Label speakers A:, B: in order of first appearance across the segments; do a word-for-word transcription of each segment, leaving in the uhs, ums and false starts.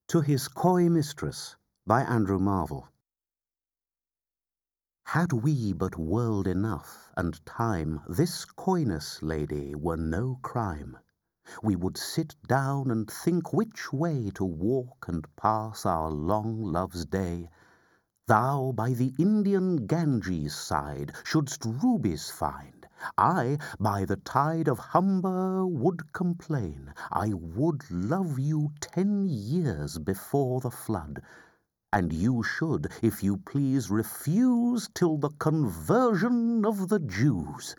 A: To His Coy Mistress, by Andrew Marvell. Had we but world enough and time, this coyness, lady, were no crime. We would sit down and think which way to walk and pass our long love's day. Thou by the Indian Ganges side shouldst rubies find. I by the tide of Humber would complain. I would love you ten years before the flood. And you should, if you please, refuse till the conversion of the Jews.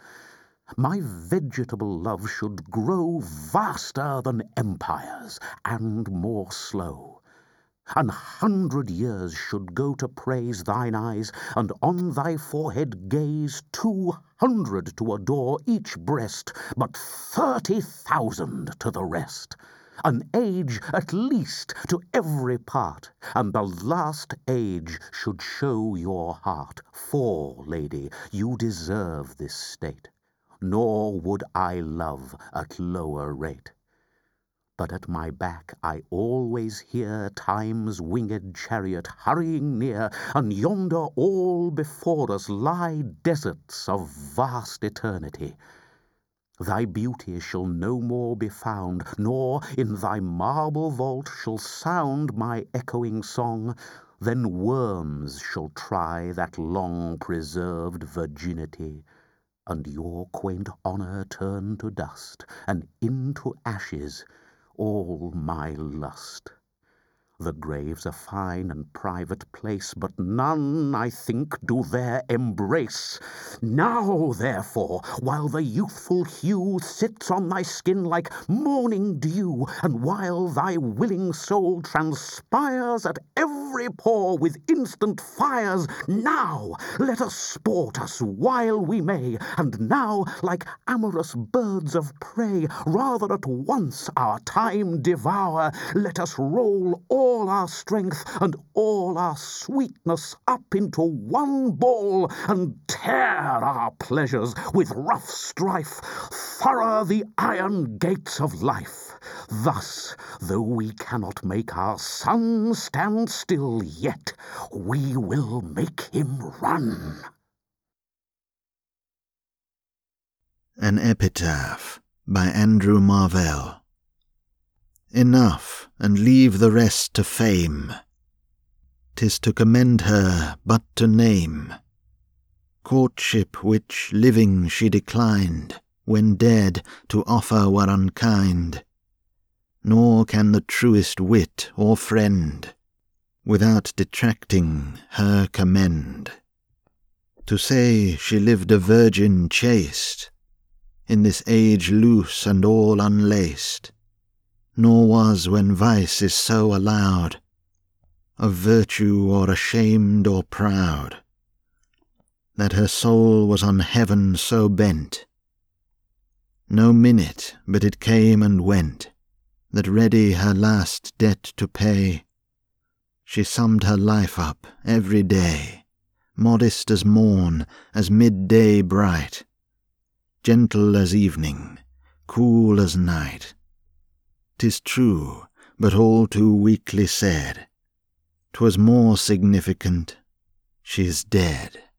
A: My vegetable love should grow vaster than empires, and more slow. An hundred years should go to praise thine eyes, and on thy forehead gaze two hundred to adore each breast, but thirty thousand to the rest. An age at least to every part, and the last age should show your heart. For, lady, you deserve this state, nor would I love at lower rate. But at my back I always hear Time's winged chariot hurrying near, and yonder all before us lie deserts of vast eternity. Thy beauty shall no more be found, nor in thy marble vault shall sound my echoing song. Then worms shall try that long-preserved virginity, and your quaint honour turn to dust, and into ashes all my lust. The grave's a fine and private place, but none, I think, do there embrace. Now, therefore, while the youthful hue sits on thy skin like morning dew, and while thy willing soul transpires at every pore with instant fires, now let us sport us while we may, and now, like amorous birds of prey, rather at once our time devour. Let us roll all all our strength and all our sweetness up into one ball, and tear our pleasures with rough strife, thorough the iron gates of life. Thus, though we cannot make our sun stand still, yet we will make him run.
B: An Epitaph by Andrew Marvell. Enough, and leave the rest to fame. 'Tis to commend her but to name. Courtship which living she declined, when dead to offer were unkind. Nor can the truest wit or friend, without detracting, her commend. To say she lived a virgin chaste, in this age loose and all unlaced, nor was, when vice is so allowed, of virtue or ashamed or proud, that her soul was on heaven so bent. No minute but it came and went, that ready her last debt to pay, she summed her life up every day, modest as morn, as midday bright, gentle as evening, cool as night. 'Tis true, but all too weakly said. 'Twas more significant, she's dead.